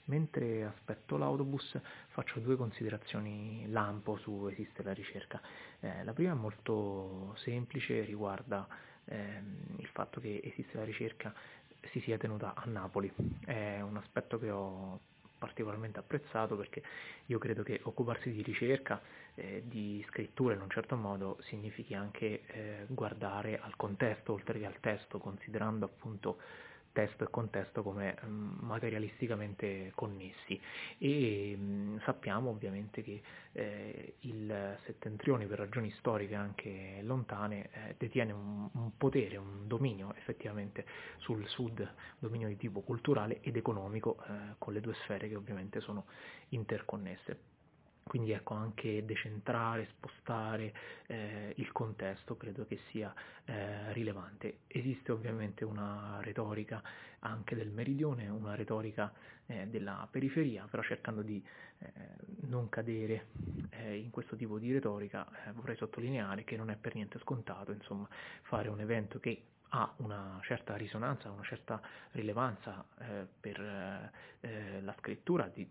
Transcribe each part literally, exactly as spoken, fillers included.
Mentre aspetto l'autobus faccio due considerazioni lampo su Esiste la ricerca. Eh, la prima è molto semplice, riguarda ehm, il fatto che Esiste la ricerca si sia tenuta a Napoli. È un aspetto che ho particolarmente apprezzato, perché io credo che occuparsi di ricerca, eh, di scrittura in un certo modo, significhi anche eh, guardare al contesto oltre che al testo, considerando appunto testo e contesto come mh, materialisticamente connessi. E mh, sappiamo ovviamente che eh, il settentrione, per ragioni storiche anche lontane, eh, detiene un, un potere, un dominio effettivamente sul sud, dominio di tipo culturale ed economico, eh, con le due sfere che ovviamente sono interconnesse. Quindi ecco, anche decentrare, spostare eh, il contesto credo che sia eh, rilevante. Esiste ovviamente una retorica anche del meridione, una retorica eh, della periferia, però cercando di eh, non cadere eh, in questo tipo di retorica, eh, vorrei sottolineare che non è per niente scontato, insomma, fare un evento che ha una certa risonanza, una certa rilevanza eh, per eh, eh, la scrittura di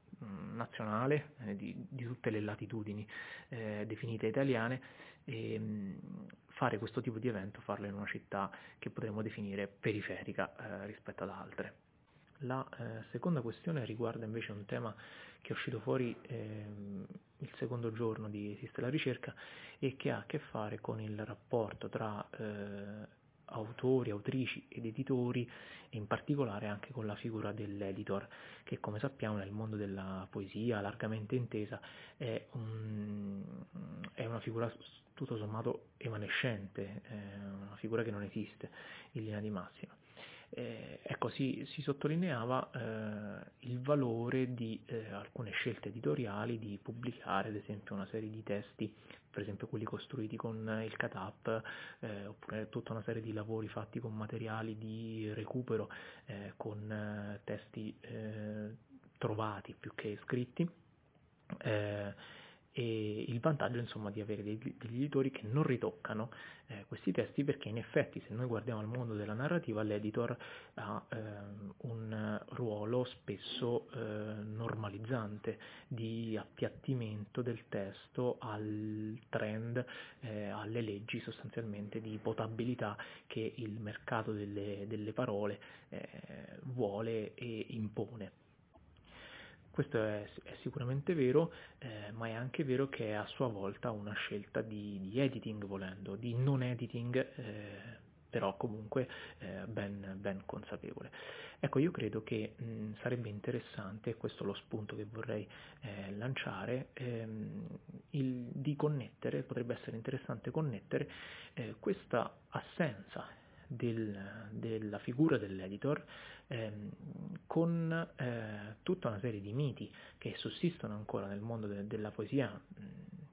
nazionale, eh, di, di tutte le latitudini eh, definite italiane, e mh, fare questo tipo di evento, farlo in una città che potremmo definire periferica eh, rispetto ad altre. La eh, seconda questione riguarda invece un tema che è uscito fuori ehm, il secondo giorno di Esiste la ricerca e che ha a che fare con il rapporto tra eh, autori, autrici ed editori, e in particolare anche con la figura dell'editor, che come sappiamo nel mondo della poesia largamente intesa è, un, è una figura tutto sommato evanescente, è una figura che non esiste in linea di massima. Eh, ecco, si, si sottolineava eh, il valore di eh, alcune scelte editoriali di pubblicare ad esempio una serie di testi, per esempio quelli costruiti con il cat up, eh, oppure tutta una serie di lavori fatti con materiali di recupero, eh, con eh, testi eh, trovati più che scritti. Eh, e il vantaggio insomma di avere degli, degli editori che non ritoccano eh, questi testi, perché in effetti se noi guardiamo al mondo della narrativa l'editor ha ehm, un ruolo spesso eh, normalizzante, di appiattimento del testo al trend, eh, alle leggi sostanzialmente di potabilità che il mercato delle, delle parole eh, vuole e impone. Questo è, è sicuramente vero, eh, ma è anche vero che è a sua volta una scelta di, di editing, volendo, di non editing, eh, però comunque eh, ben, ben consapevole. Ecco, io credo che mh, sarebbe interessante, e questo è lo spunto che vorrei eh, lanciare, ehm, il, di connettere, potrebbe essere interessante connettere eh, questa assenza del, della figura dell'editor ehm, con eh, tutta una serie di miti che sussistono ancora nel mondo de- della poesia mh,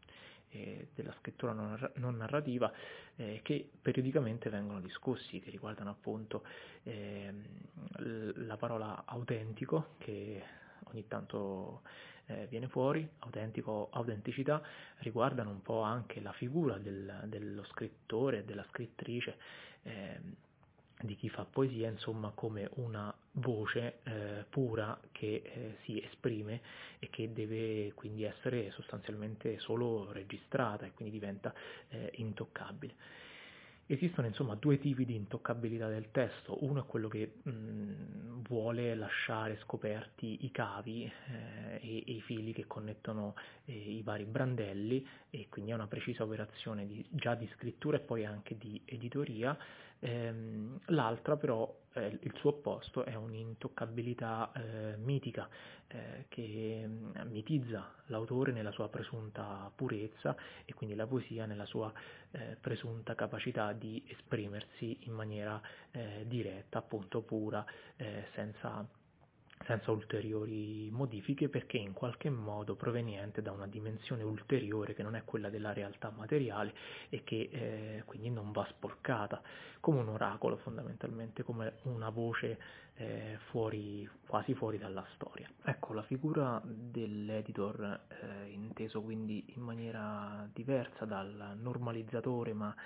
e della scrittura non, narra- non narrativa, eh, che periodicamente vengono discussi, che riguardano appunto ehm, l- la parola autentico, che ogni tanto eh, viene fuori, autentico, autenticità, riguardano un po' anche la figura del- dello scrittore e della scrittrice, ehm, di chi fa poesia, insomma, come una voce eh, pura che eh, si esprime e che deve quindi essere sostanzialmente solo registrata e quindi diventa eh, intoccabile. Esistono insomma due tipi di intoccabilità del testo: uno è quello che mh, vuole lasciare scoperti i cavi eh, e, e i fili che connettono eh, i vari brandelli, e quindi è una precisa operazione di, già di scrittura e poi anche di editoria. Ehm, l'altra però, eh, il suo opposto, è un'intoccabilità eh, mitica, eh, che mh, mitizza l'autore nella sua presunta purezza e quindi la poesia nella sua eh, presunta capacità di esprimersi in maniera eh, diretta, appunto pura, eh, senza senza ulteriori modifiche, perché in qualche modo proveniente da una dimensione ulteriore che non è quella della realtà materiale e che eh, quindi non va sporcata, come un oracolo fondamentalmente, come una voce eh, fuori, quasi fuori dalla storia. Ecco, la figura dell'editor, eh, inteso quindi in maniera diversa dal normalizzatore, ma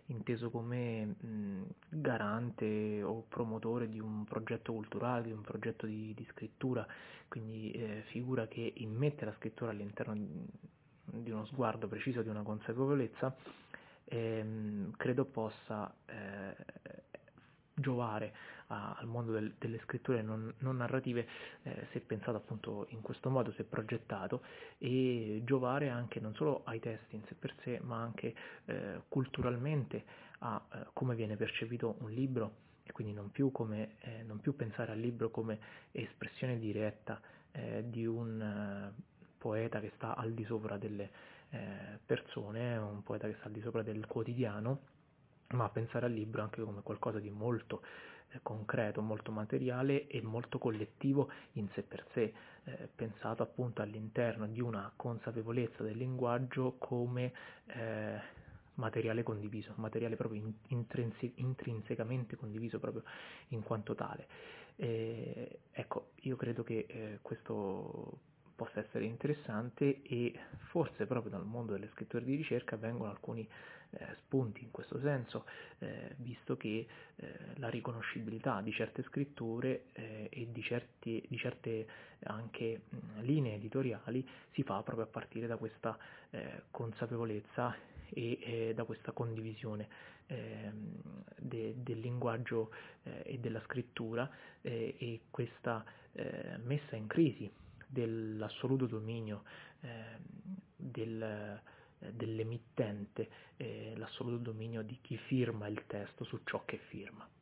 inteso come mh, garante o promotore di un progetto culturale, di un progetto di, di scrittura, quindi eh, figura che immette la scrittura all'interno di, di uno sguardo preciso, di una consapevolezza, ehm, credo possa eh, giovare a, al mondo del, delle scritture non, non narrative, eh, se pensato appunto in questo modo, se progettato, e giovare anche non solo ai testi in sé per sé, ma anche eh, culturalmente a eh, come viene percepito un libro, e quindi non più, come, eh, non più pensare al libro come espressione diretta eh, di un eh, poeta che sta al di sopra delle eh, persone, un poeta che sta al di sopra del quotidiano, ma pensare al libro anche come qualcosa di molto eh, concreto, molto materiale e molto collettivo in sé per sé, eh, pensato appunto all'interno di una consapevolezza del linguaggio come eh, materiale condiviso, materiale proprio in, intrinse, intrinsecamente condiviso proprio in quanto tale. Eh, ecco, io credo che eh, questo possa essere interessante, e forse proprio dal mondo delle scritture di ricerca vengono alcuni eh, spunti in questo senso, eh, visto che eh, la riconoscibilità di certe scritture eh, e di, certi, di certe anche mh, linee editoriali si fa proprio a partire da questa eh, consapevolezza e eh, da questa condivisione eh, de, del linguaggio eh, e della scrittura, eh, e questa eh, messa in crisi dell'assoluto dominio eh, del, dell'emittente, eh, l'assoluto dominio di chi firma il testo su ciò che firma.